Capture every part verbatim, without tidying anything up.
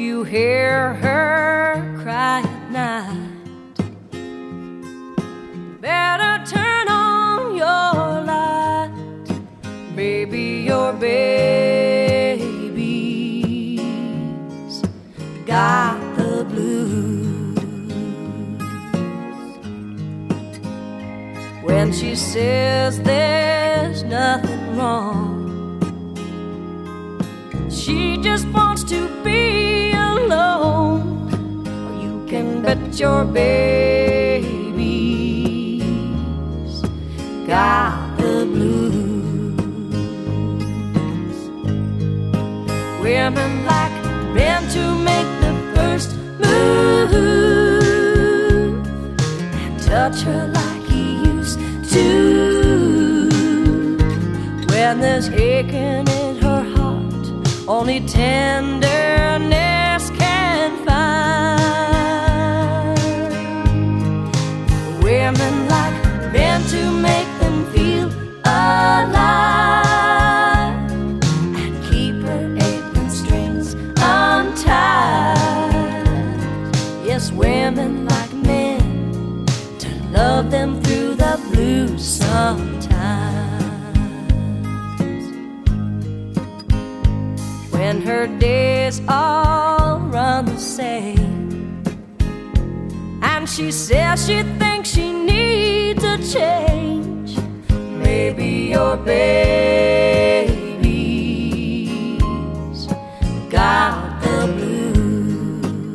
you hear her cry at night, better turn on your light. Baby, your baby's got the blues. When she says there's nothing wrong, she just wants to be alone. Or you can bet your baby's got the blues. Women like men to make the first move and touch her like he used to. When there's aching in her heart, only tenderness can find. Women like men to make them feel alive and keep her apron strings untied. Yes, women like men to love them through the blues sometimes. When her days all run the same, and she says she thinks she needs a change, maybe your baby's got the blues.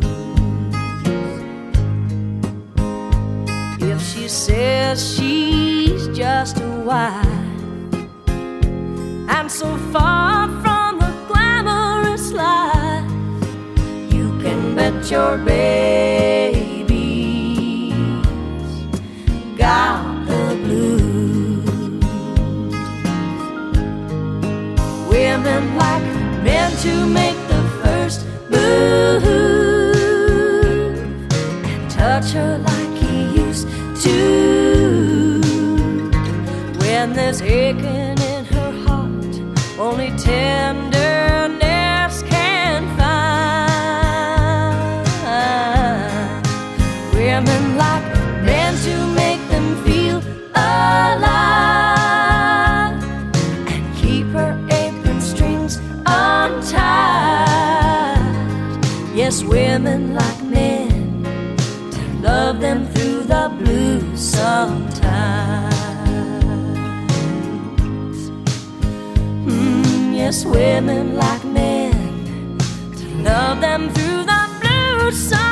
If she says she's just a wife and so far from the glamorous life, you can bet your baby's got the blues. Women like men to make the first move and touch her like he used to. When there's aching in her heart, only tenderness can find. Women like men to make them feel alive and keep her apron strings untied. Yes, women like men to love them through the blues sometimes. Yes, women like men to love them through the blues sometimes.